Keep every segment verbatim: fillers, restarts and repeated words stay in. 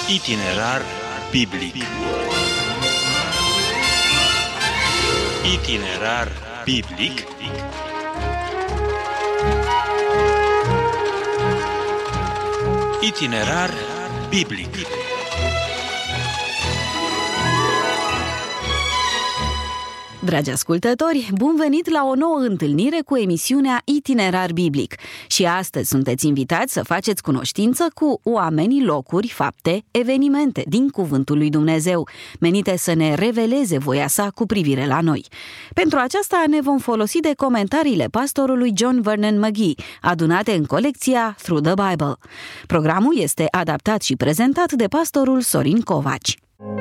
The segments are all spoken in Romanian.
Itinerar biblic. Itinerar biblic. Itinerar biblic. Dragi ascultători, bun venit la o nouă întâlnire cu emisiunea Itinerar Biblic. Și astăzi sunteți invitați să faceți cunoștință cu oamenii, locuri, fapte, evenimente din Cuvântul lui Dumnezeu, menite să ne reveleze voia sa cu privire la noi. Pentru aceasta ne vom folosi de comentariile pastorului John Vernon McGee, adunate în colecția Through the Bible. Programul este adaptat și prezentat de pastorul Sorin Covaci.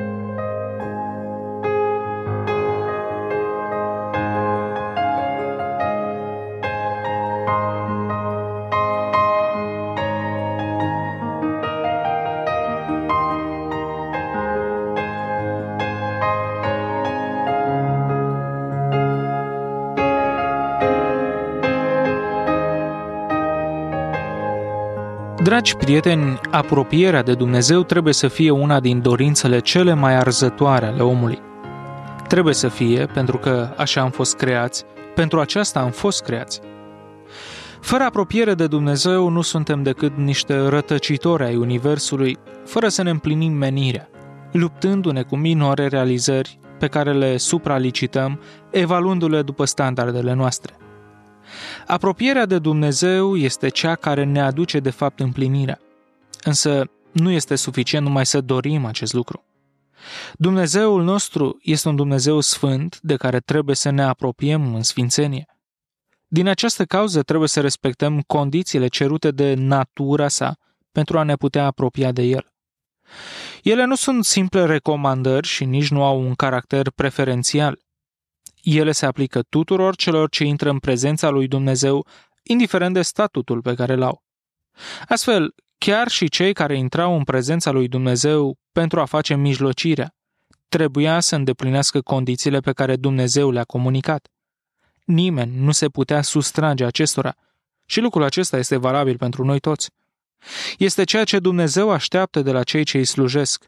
Dragi prieteni, apropierea de Dumnezeu trebuie să fie una din dorințele cele mai arzătoare ale omului. Trebuie să fie, pentru că așa am fost creați, pentru aceasta am fost creați. Fără apropiere de Dumnezeu nu suntem decât niște rătăcitori ai Universului, fără să ne împlinim menirea, luptându-ne cu minore realizări pe care le supralicităm, evaluându-le după standardele noastre. Apropierea de Dumnezeu este cea care ne aduce de fapt împlinirea. Însă nu este suficient numai să dorim acest lucru. Dumnezeul nostru este un Dumnezeu sfânt de care trebuie să ne apropiem în sfințenie. Din această cauză trebuie să respectăm condițiile cerute de natura sa pentru a ne putea apropia de El. Ele nu sunt simple recomandări și nici nu au un caracter preferențial. Ele se aplică tuturor celor ce intră în prezența lui Dumnezeu, indiferent de statutul pe care l-au. Astfel, chiar și cei care intrau în prezența lui Dumnezeu pentru a face mijlocirea, trebuia să îndeplinească condițiile pe care Dumnezeu le-a comunicat. Nimeni nu se putea sustrage acestora și lucrul acesta este valabil pentru noi toți. Este ceea ce Dumnezeu așteaptă de la cei ce îi slujesc.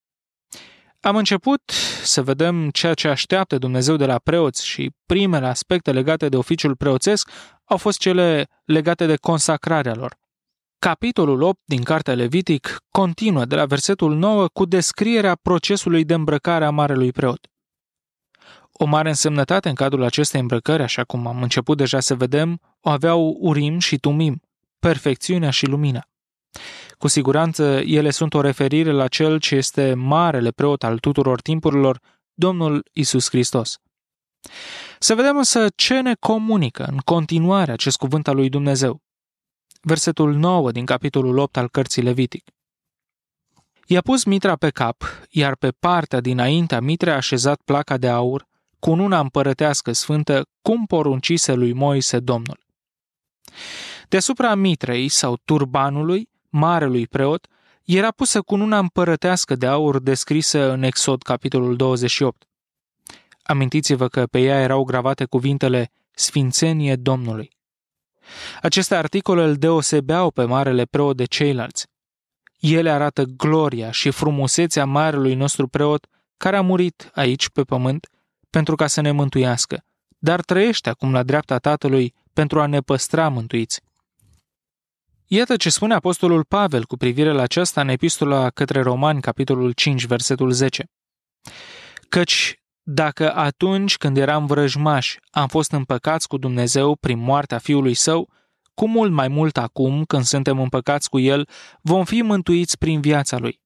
Am început să vedem ceea ce așteaptă Dumnezeu de la preoți și primele aspecte legate de oficiul preoțesc au fost cele legate de consacrarea lor. Capitolul opt din Cartea Levitic continuă de la versetul nouă cu descrierea procesului de îmbrăcare a marelui preot. O mare însemnătate în cadrul acestei îmbrăcări, așa cum am început deja să vedem, o aveau Urim și Tumim, perfecțiunea și lumina. Cu siguranță, ele sunt o referire la Cel ce este marele preot al tuturor timpurilor, Domnul Iisus Hristos. Să vedem însă ce ne comunică în continuare acest cuvânt al lui Dumnezeu. Versetul nouă din capitolul opt al cărții Levitic. I-a pus mitra pe cap, iar pe partea dinaintea mitrei a așezat placa de aur, cu una împărătească sfântă, cum poruncise lui Moise Domnul. Deasupra mitrei sau turbanului, marelui preot, era pusă cununa împărătească de aur descrisă în Exod, capitolul douăzeci și opt. Amintiți-vă că pe ea erau gravate cuvintele Sfințenie Domnului. Aceste articole îl deosebeau pe marele preot de ceilalți. Ele arată gloria și frumusețea marelui nostru preot, care a murit aici pe pământ pentru ca să ne mântuiască, dar trăiește acum la dreapta Tatălui pentru a ne păstra mântuiți. Iată ce spune apostolul Pavel cu privire la aceasta în epistola către Romani, capitolul cinci, versetul zece. Căci dacă atunci când eram vrăjmași am fost împăcați cu Dumnezeu prin moartea Fiului Său, cu mult mai mult acum, când suntem împăcați cu El, vom fi mântuiți prin viața Lui.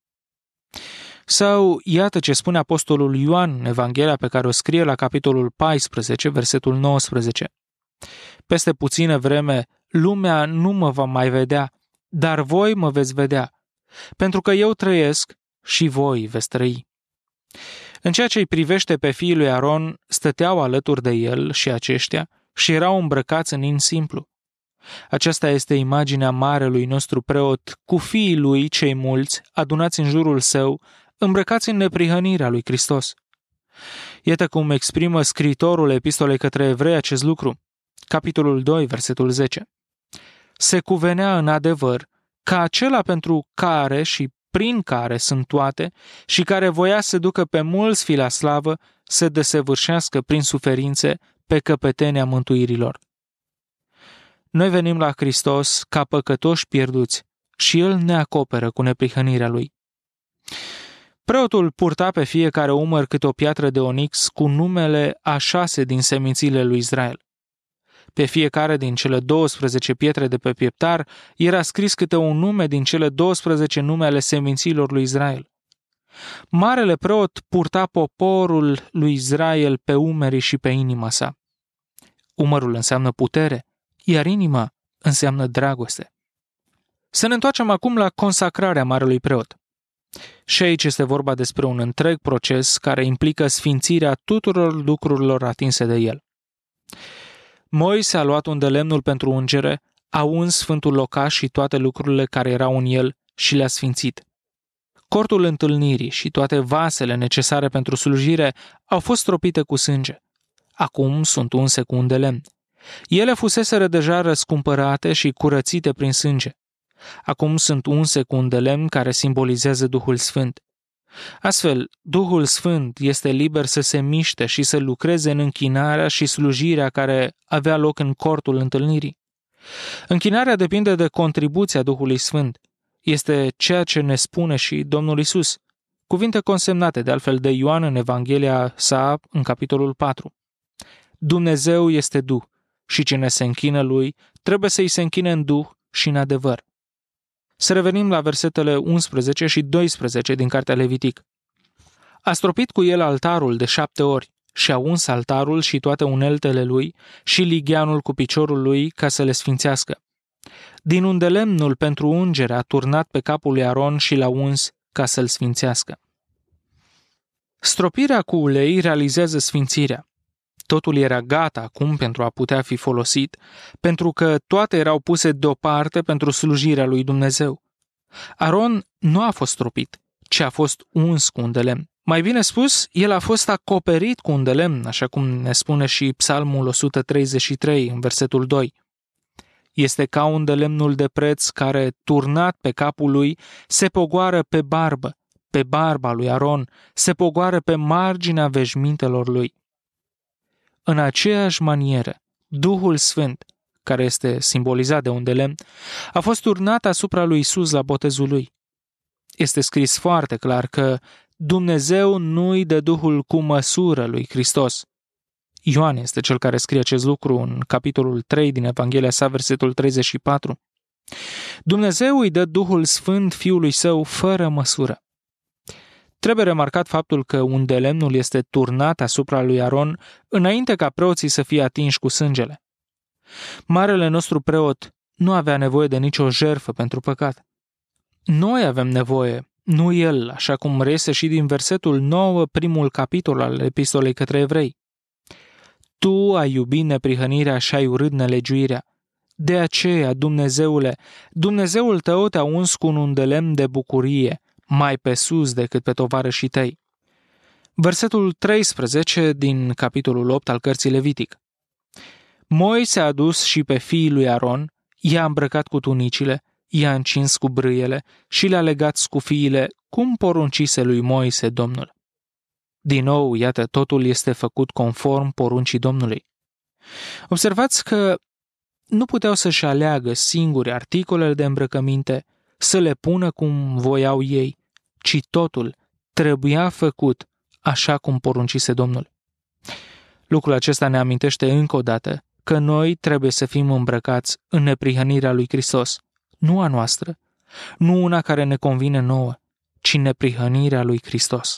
Sau iată ce spune apostolul Ioan în Evanghelia pe care o scrie la capitolul paisprezece, versetul nouăsprezece. Peste puțină vreme, lumea nu mă va mai vedea, dar voi mă veți vedea, pentru că eu trăiesc și voi veți trăi. În ceea ce îi privește pe fiii lui Aron, stăteau alături de el și aceștia și erau îmbrăcați în in simplu. Aceasta este imaginea marelui nostru preot, cu fiii lui cei mulți, adunați în jurul său, îmbrăcați în neprihănirea lui Hristos. Iată cum exprimă scriitorul epistolei către evrei acest lucru. Capitolul doi, versetul zece. Se cuvenea în adevăr ca acela pentru care și prin care sunt toate și care voia să ducă pe mulți fii la slavă, să desăvârșească prin suferințe pe căpetenia mântuirilor. Noi venim la Hristos ca păcătoși pierduți și El ne acoperă cu neprihănirea Lui. Preotul purta pe fiecare umăr câte o piatră de onix cu numele a șase din semințiile lui Israel. Pe fiecare din cele douăsprezece pietre de pe pieptar era scris câte un nume din cele douăsprezece nume ale semințiilor lui Israel. Marele preot purta poporul lui Israel pe umerii și pe inima sa. Umărul înseamnă putere, iar inima înseamnă dragoste. Să ne întoarcem acum la consacrarea marelui preot. Și aici este vorba despre un întreg proces care implică sfințirea tuturor lucrurilor atinse de el. Moise a luat un de lemnul pentru ungere, a uns sfântul locaș și toate lucrurile care erau în el și le-a sfințit. Cortul întâlnirii și toate vasele necesare pentru slujire au fost stropite cu sânge. Acum sunt unse cu un de lemn. Ele fuseseră deja răscumpărate și curățite prin sânge. Acum sunt unse cu un de lemn care simbolizează Duhul Sfânt. Astfel, Duhul Sfânt este liber să se miște și să lucreze în închinarea și slujirea care avea loc în cortul întâlnirii. Închinarea depinde de contribuția Duhului Sfânt. Este ceea ce ne spune și Domnul Iisus. Cuvinte consemnate de altfel de Ioan în Evanghelia sa în capitolul patru. Dumnezeu este Duh și cine se închină Lui trebuie să-i se închine în Duh și în adevăr. Să revenim la versetele unsprezece și doisprezece din cartea Levitic. A stropit cu el altarul de șapte ori și a uns altarul și toate uneltele lui și ligheanul cu piciorul lui ca să le sfințească. Din unde lemnul pentru ungere a turnat pe capul lui Aron și l-a uns ca să-l sfințească. Stropirea cu ulei realizează sfințirea. Totul era gata acum pentru a putea fi folosit, pentru că toate erau puse deoparte pentru slujirea lui Dumnezeu. Aron nu a fost stropit, ci a fost uns cu un de lemn. Mai bine spus, el a fost acoperit cu un de lemn, așa cum ne spune și Psalmul o sută treizeci și trei, în versetul doi. Este ca un de lemnul de preț care, turnat pe capul lui, se pogoară pe barbă, pe barba lui Aron, se pogoară pe marginea veșmintelor lui. În aceeași manieră, Duhul Sfânt, care este simbolizat de un de lemn, a fost turnat asupra lui Iisus la botezul lui. Este scris foarte clar că Dumnezeu nu-i dă Duhul cu măsură lui Hristos. Ioan este cel care scrie acest lucru în capitolul trei din Evanghelia sa, versetul treizeci și patru. Dumnezeu îi dă Duhul Sfânt Fiului Său fără măsură. Trebuie remarcat faptul că un de lemnul este turnat asupra lui Aron înainte ca preoții să fie atinși cu sângele. Marele nostru preot nu avea nevoie de nicio jertfă pentru păcat. Noi avem nevoie, nu el, așa cum reiese și din versetul nouă, primul capitol al epistolei către evrei. Tu ai iubit neprihănirea și ai urât nelegiuirea. De aceea, Dumnezeule, Dumnezeul tău te-a uns cu un de lemn de bucurie, mai pe sus decât pe tovarășii tăi. Versetul treisprezece din capitolul opt al cărții Levitic. Moise a adus și pe fiii lui Aron, i-a îmbrăcat cu tunicile, i-a încins cu brâiele și le-a legat scufiile, cum poruncise lui Moise Domnul. Din nou, iată, totul este făcut conform poruncii Domnului. Observați că nu puteau să-și aleagă singuri articolele de îmbrăcăminte, să le pună cum voiau ei, ci totul trebuia făcut așa cum poruncise Domnul. Lucrul acesta ne amintește încă o dată că noi trebuie să fim îmbrăcați în neprihănirea lui Hristos, nu a noastră, nu una care ne convine nouă, ci neprihănirea lui Hristos.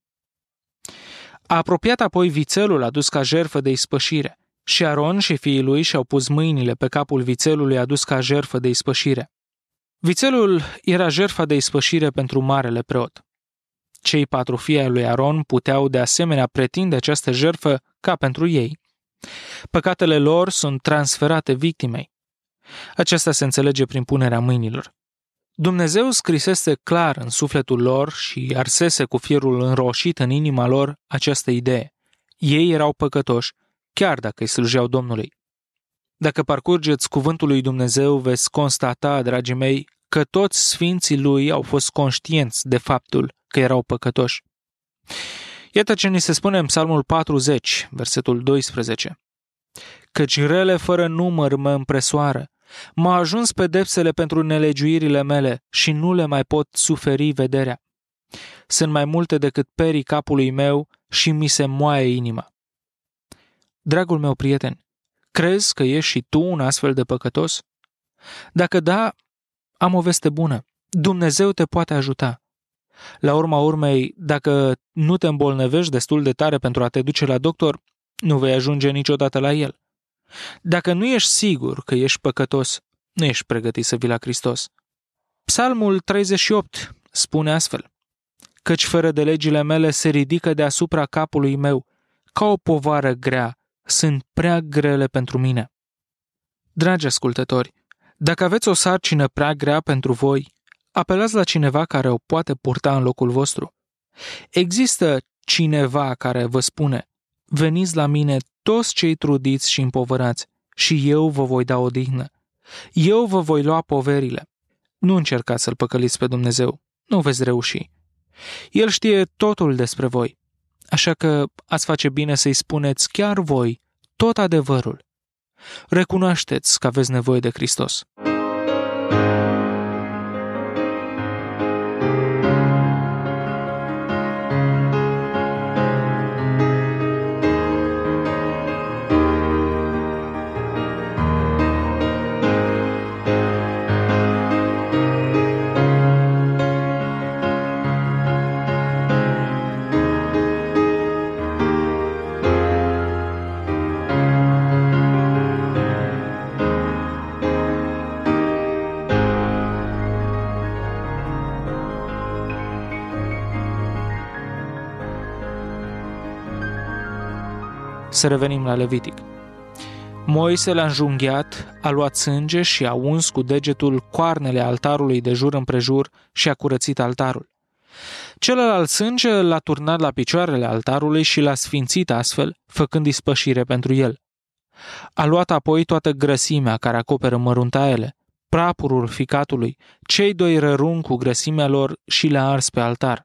A apropiat apoi vițelul adus ca jertfă de ispășire și Aron și fiii lui și-au pus mâinile pe capul vițelului adus ca jertfă de ispășire. Vițelul era jertfa de ispășire pentru marele preot. Cei patru fii ai lui Aron puteau de asemenea pretinde această jertfă ca pentru ei. Păcatele lor sunt transferate victimei. Aceasta se înțelege prin punerea mâinilor. Dumnezeu scrisese clar în sufletul lor și arsese cu fierul înroșit în inima lor această idee. Ei erau păcătoși, chiar dacă îi slujeau Domnului. Dacă parcurgeți cuvântul lui Dumnezeu, veți constata, dragii mei, că toți sfinții lui au fost conștienți de faptul că erau păcătoși. Iată ce ni se spune în Psalmul patruzeci, versetul doisprezece. Căci rele fără număr mă împresoară, m-a ajuns pedepsele pentru nelegiuirile mele și nu le mai pot suferi vederea. Sunt mai multe decât perii capului meu și mi se moaie inima. Dragul meu prieten, crezi că ești și tu un astfel de păcătos? Dacă da, am o veste bună. Dumnezeu te poate ajuta. La urma urmei, dacă nu te îmbolnăvești destul de tare pentru a te duce la doctor, nu vei ajunge niciodată la el. Dacă nu ești sigur că ești păcătos, nu ești pregătit să vii la Hristos. Psalmul treizeci și opt spune astfel: Căci fără de legile mele se ridică deasupra capului meu, ca o povară grea, sunt prea grele pentru mine. Dragi ascultători, dacă aveți o sarcină prea grea pentru voi, apelați la cineva care o poate purta în locul vostru. Există cineva care vă spune: veniți la mine toți cei trudiți și împovărați și eu vă voi da odihnă. Eu vă voi lua poverile. Nu încercați să-L păcăliți pe Dumnezeu, nu veți reuși. El știe totul despre voi, așa că ați face bine să-i spuneți chiar voi tot adevărul. Recunoașteți că aveți nevoie de Hristos. Să revenim la Levitic. Moise l-a înjunghiat, a luat sânge și a uns cu degetul coarnele altarului de jur împrejur și a curățit altarul. Celălalt sânge l-a turnat la picioarele altarului și l-a sfințit astfel, făcând ispășire pentru el. A luat apoi toată grăsimea care acoperă măruntaiele, prapurul ficatului, cei doi răruni cu grăsimea lor și le-a ars pe altar.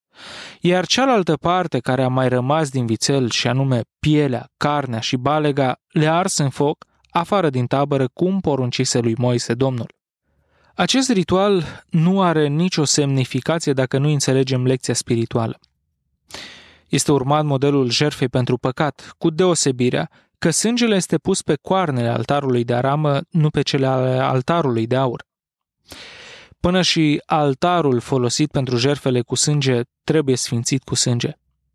Iar cealaltă parte care a mai rămas din vițel, și anume pielea, carnea și balega, le-a ars în foc, afară din tabără, cum poruncise lui Moise Domnul. Acest ritual nu are nicio semnificație dacă nu înțelegem lecția spirituală. Este urmat modelul jertfei pentru păcat, cu deosebirea că sângele este pus pe coarnele altarului de aramă, nu pe cele ale altarului de aur. Până și altarul folosit pentru jertfele cu sânge trebuie sfințit cu sânge.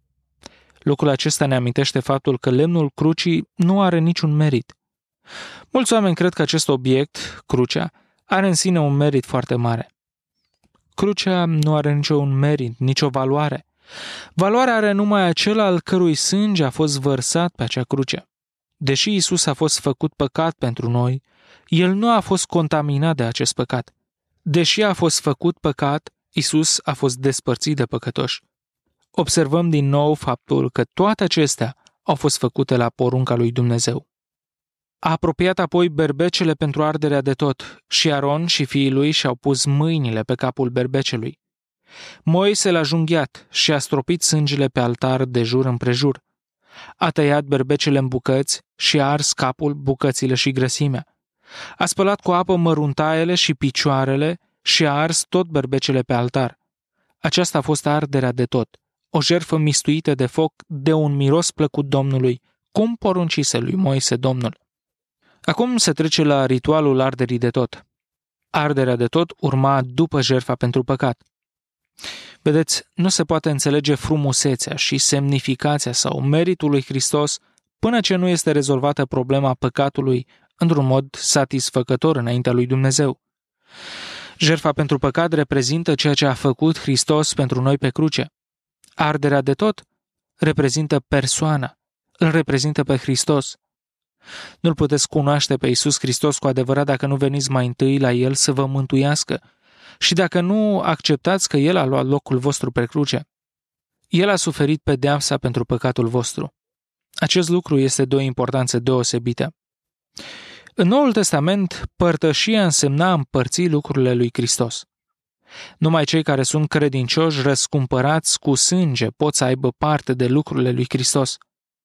Lucrul acesta ne amintește faptul că lemnul crucii nu are niciun merit. Mulți oameni cred că acest obiect, crucea, are în sine un merit foarte mare. Crucea nu are niciun merit, nicio valoare. Valoarea are numai acela al cărui sânge a fost vărsat pe acea cruce. Deși Isus a fost făcut păcat pentru noi, El nu a fost contaminat de acest păcat. Deși a fost făcut păcat, Isus a fost despărțit de păcătoși. Observăm din nou faptul că toate acestea au fost făcute la porunca lui Dumnezeu. A apropiat apoi berbecele pentru arderea de tot și Aron și fiii lui și-au pus mâinile pe capul berbecelui. Moise l-a junghiat și a stropit sângele pe altar de jur împrejur. A tăiat berbecele în bucăți și a ars capul, bucățile și grăsimea. A spălat cu apă măruntaiele și picioarele și a ars tot berbecele pe altar. Aceasta a fost arderea de tot, o jertfă mistuită de foc de un miros plăcut Domnului, cum poruncise lui Moise Domnul. Acum se trece la ritualul arderii de tot. Arderea de tot urma după jertfa pentru păcat. Vedeți, nu se poate înțelege frumusețea și semnificația sau meritul lui Hristos până ce nu este rezolvată problema păcatului într-un mod satisfăcător înaintea lui Dumnezeu. Jertfa pentru păcat reprezintă ceea ce a făcut Hristos pentru noi pe cruce. Arderea de tot reprezintă persoana, îl reprezintă pe Hristos. Nu-L puteți cunoaște pe Iisus Hristos cu adevărat dacă nu veniți mai întâi la El să vă mântuiască și dacă nu acceptați că El a luat locul vostru pe cruce. El a suferit pedeapsa pentru păcatul vostru. Acest lucru este de o importanță deosebită. În Noul Testament, părtășia însemna împărți lucrurile lui Hristos. Numai cei care sunt credincioși răscumpărați cu sânge pot să aibă parte de lucrurile lui Hristos.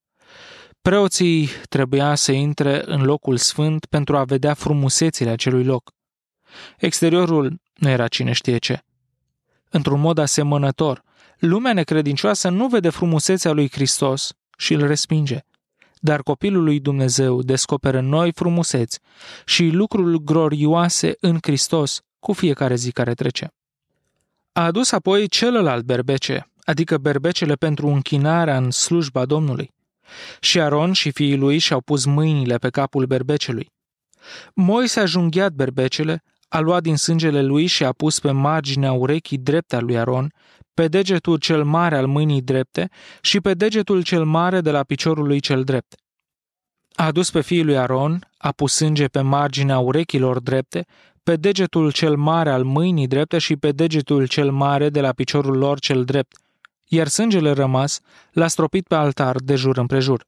Preoții trebuia să intre în locul sfânt pentru a vedea frumusețile acelui loc. Exteriorul nu era cine știe ce. Într-un mod asemănător, lumea necredincioasă nu vede frumusețea lui Hristos și îl respinge. Dar copilul lui Dumnezeu descoperă noi frumuseți și lucruri glorioase în Hristos cu fiecare zi care trece. A adus apoi celălalt berbece, adică berbecele pentru închinarea în slujba Domnului. Și Aron și fiii lui și-au pus mâinile pe capul berbecelui. Moise a junghiat berbecele, a luat din sângele lui și a pus pe marginea urechii drepte a lui Aron, pe degetul cel mare al mâinii drepte și pe degetul cel mare de la piciorul lui cel drept. A adus pe fiii lui Aron, a pus sânge pe marginea urechilor drepte, pe degetul cel mare al mâinii drepte și pe degetul cel mare de la piciorul lor cel drept, iar sângele rămas l-a stropit pe altar de jur împrejur.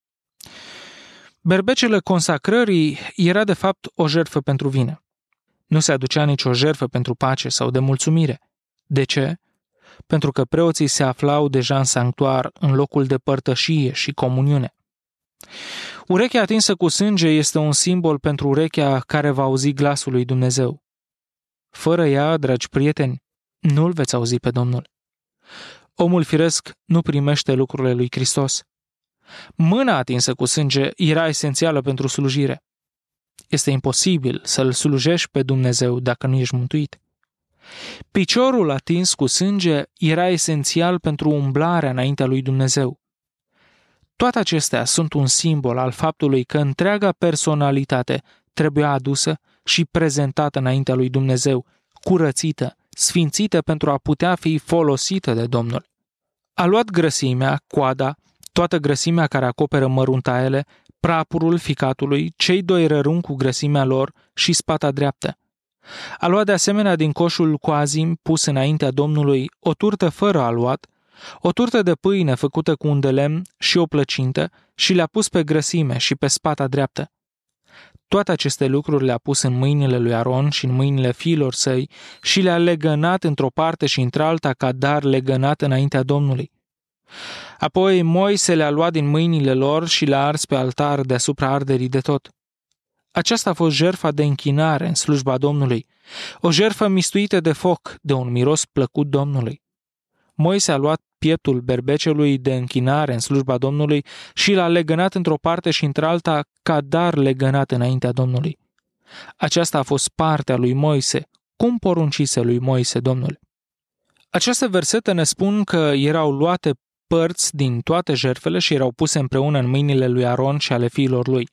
Berbecele consacrării era de fapt o jertfă pentru vină. Nu se aducea nicio jertfă pentru pace sau de mulțumire. De ce? Pentru că preoții se aflau deja în sanctuar, în locul de părtășie și comuniune. Urechea atinsă cu sânge este un simbol pentru urechea care va auzi glasul lui Dumnezeu. Fără ea, dragi prieteni, nu-L veți auzi pe Domnul. Omul firesc nu primește lucrurile lui Hristos. Mâna atinsă cu sânge era esențială pentru slujire. Este imposibil să-L slujești pe Dumnezeu dacă nu ești mântuit. Piciorul atins cu sânge era esențial pentru umblarea înaintea lui Dumnezeu. Toate acestea sunt un simbol al faptului că întreaga personalitate trebuia adusă și prezentată înaintea lui Dumnezeu, curățită, sfințită pentru a putea fi folosită de Domnul. A luat grăsimea, coada, toată grăsimea care acoperă măruntaiele, prapurul ficatului, cei doi răruni cu grăsimea lor și spata dreaptă. A luat de asemenea din coșul cu azim pus înaintea Domnului o turtă fără aluat, o turtă de pâine făcută cu un de lemn și o plăcintă și le-a pus pe grăsime și pe spata dreaptă. Toate aceste lucruri le-a pus în mâinile lui Aron și în mâinile fiilor săi și le-a legănat într-o parte și într-alta ca dar legănat înaintea Domnului. Apoi Moise le-a luat din mâinile lor și le-a ars pe altar deasupra arderii de tot. Aceasta a fost jertfa de închinare în slujba Domnului, o jertfă mistuită de foc, de un miros plăcut Domnului. Moise a luat pieptul berbecelui de închinare în slujba Domnului și l-a legănat într-o parte și într-alta ca dar legănat înaintea Domnului. Aceasta a fost partea lui Moise, cum poruncise lui Moise Domnul. Aceste versete ne spun că erau luate părți din toate jertfele și erau puse împreună în mâinile lui Aron și ale fiilor lui.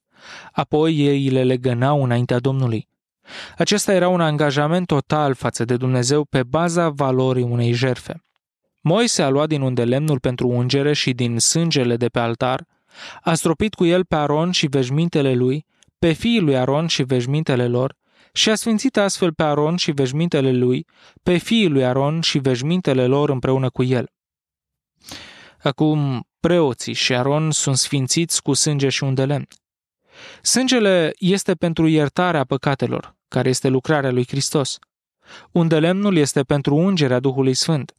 Apoi ei le legănau înaintea Domnului. Acesta era un angajament total față de Dumnezeu pe baza valorii unei jertfe. Moise a luat din unde lemnul pentru ungere și din sângele de pe altar, a stropit cu el pe Aron și veșmintele lui, pe fiii lui Aron și veșmintele lor, și a sfințit astfel pe Aron și veșmintele lui, pe fiii lui Aron și veșmintele lor împreună cu el. Acum, preoții și Aron sunt sfințiți cu sânge și un de lemn. Sângele este pentru iertarea păcatelor, care este lucrarea lui Hristos. Un de lemnul este pentru ungerea Duhului Sfânt.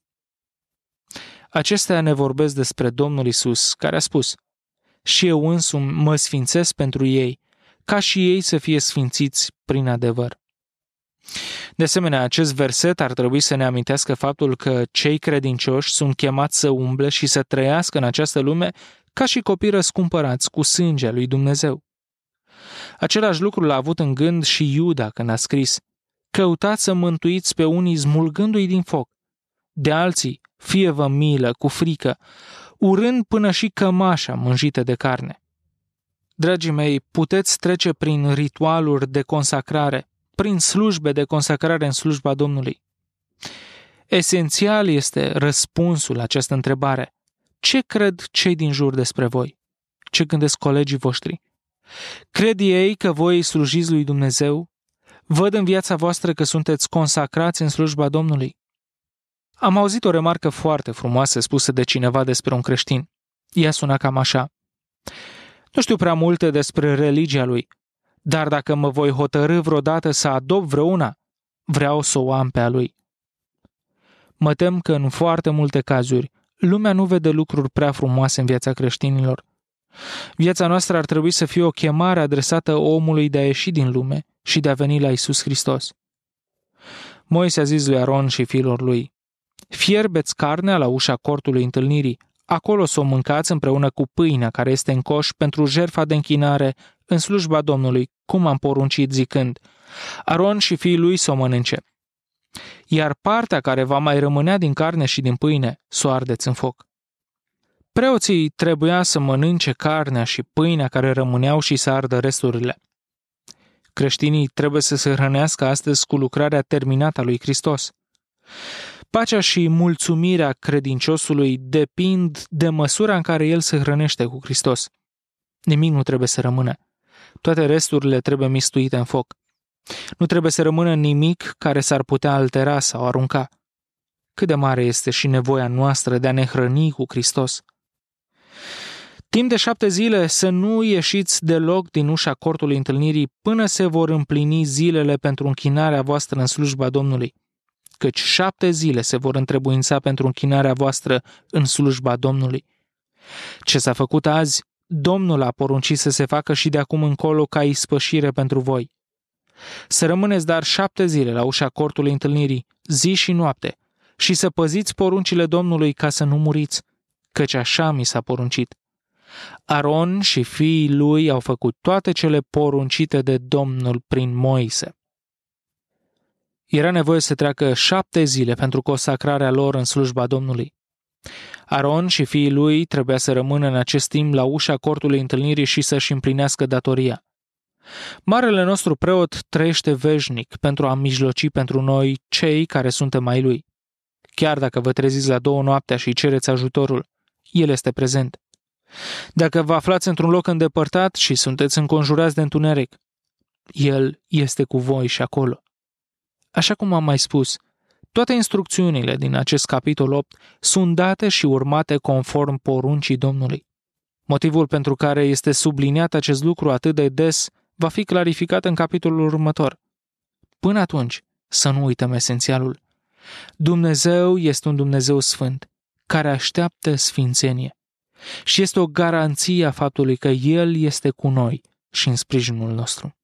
Acestea ne vorbesc despre Domnul Iisus, care a spus: și eu însumi mă sfințesc pentru ei, ca și ei să fie sfințiți prin adevăr. De asemenea, acest verset ar trebui să ne amintească faptul că cei credincioși sunt chemați să umble și să trăiască în această lume ca și copii răscumpărați cu sângea lui Dumnezeu. Același lucru l-a avut în gând și Iuda când a scris: căutați să mântuiți pe unii smulgându-i din foc, de alții fie-vă milă cu frică, urând până și cămașa mânjită de carne. Dragii mei, puteți trece prin ritualuri de consacrare, prin slujbe de consacrare în slujba Domnului. Esențial este răspunsul la această întrebare: ce cred cei din jur despre voi? Ce gândesc colegii voștri? Cred ei că voi slujiți lui Dumnezeu? Văd în viața voastră că sunteți consacrați în slujba Domnului? Am auzit o remarcă foarte frumoasă spusă de cineva despre un creștin. Ea suna cam așa: nu știu prea multe despre religia lui, Dar dacă mă voi hotărî vreodată să adopt vreuna, vreau să o am pe a lui. Mă tem că în foarte multe cazuri, lumea nu vede lucruri prea frumoase în viața creștinilor. Viața noastră ar trebui să fie o chemare adresată omului de a ieși din lume și de a veni la Iisus Hristos. Moise a zis lui Aron și fiilor lui: fierbeți carnea la ușa cortului întâlnirii, acolo să o mâncați împreună cu pâinea care este în coș pentru jertfa de închinare în slujba Domnului, cum am poruncit zicând: Aron și fiii lui să o mănânce. Iar partea care va mai rămânea din carne și din pâine, să o ardeți în foc. Preoții trebuia să mănânce carnea și pâinea care rămâneau și să ardă resturile. Creștinii trebuie să se hrănească astăzi cu lucrarea terminată a lui Hristos. Pacea și mulțumirea credinciosului depind de măsura în care el se hrănește cu Hristos. Nimic nu trebuie să rămână. Toate resturile trebuie mistuite în foc. Nu trebuie să rămână nimic care s-ar putea altera sau arunca. Cât de mare este și nevoia noastră de a ne hrăni cu Hristos. Timp de șapte zile să nu ieșiți deloc din ușa cortului întâlnirii până se vor împlini zilele pentru închinarea voastră în slujba Domnului, căci șapte zile se vor întrebuința pentru închinarea voastră în slujba Domnului. Ce s-a făcut azi, Domnul a poruncit să se facă și de acum încolo ca ispășire pentru voi. Să rămâneți dar șapte zile la ușa cortului întâlnirii, zi și noapte, și să păziți poruncile Domnului ca să nu muriți, căci așa mi s-a poruncit. Aron și fiii lui au făcut toate cele poruncite de Domnul prin Moise. Era nevoie să treacă șapte zile pentru consacrarea lor în slujba Domnului. Aron și fiii lui trebuia să rămână în acest timp la ușa cortului întâlnirii și să-și împlinească datoria. Marele nostru preot trăiește veșnic pentru a mijloci pentru noi, cei care suntem ai lui. Chiar dacă vă treziți la două noaptea și cereți ajutorul, el este prezent. Dacă vă aflați într-un loc îndepărtat și sunteți înconjurați de întuneric, el este cu voi și acolo. Așa cum am mai spus, toate instrucțiunile din acest capitol opt sunt date și urmate conform poruncii Domnului. Motivul pentru care este subliniat acest lucru atât de des va fi clarificat în capitolul următor. Până atunci, să nu uităm esențialul. Dumnezeu este un Dumnezeu sfânt, care așteaptă sfințenie. Și este o garanție a faptului că El este cu noi și în sprijinul nostru.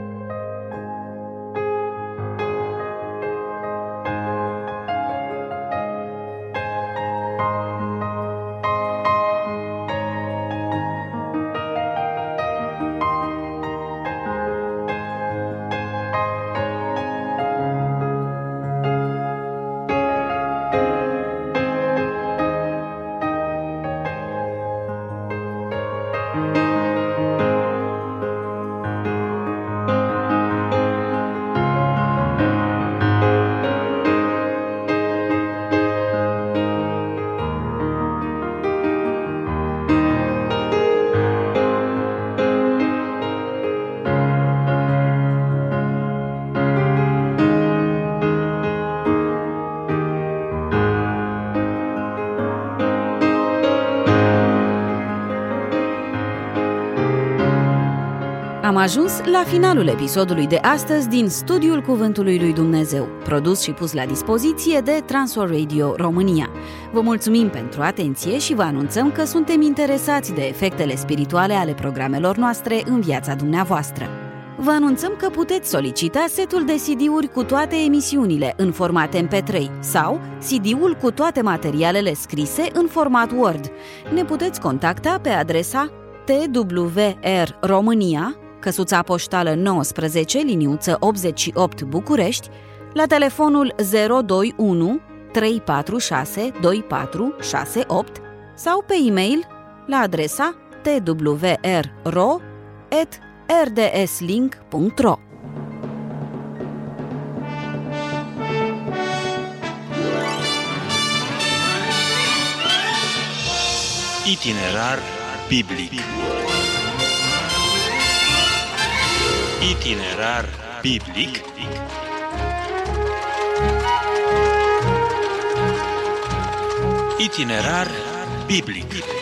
Am ajuns la finalul episodului de astăzi din Studiul Cuvântului lui Dumnezeu, produs și pus la dispoziție de Transworld Radio România. Vă mulțumim pentru atenție și vă anunțăm că suntem interesați de efectele spirituale ale programelor noastre în viața dumneavoastră. Vă anunțăm că puteți solicita setul de C D-uri cu toate emisiunile în format M P trei sau C D-ul cu toate materialele scrise în format Word. Ne puteți contacta pe adresa T W R România, căsuța poștală nouăsprezece, liniuță optzeci și opt București, la telefonul zero doi unu trei patru șase doi patru șase opt sau pe e-mail la adresa t w r r o at r d s link punct r o. Itinerar biblic. Itinerar biblic. Itinerar biblic.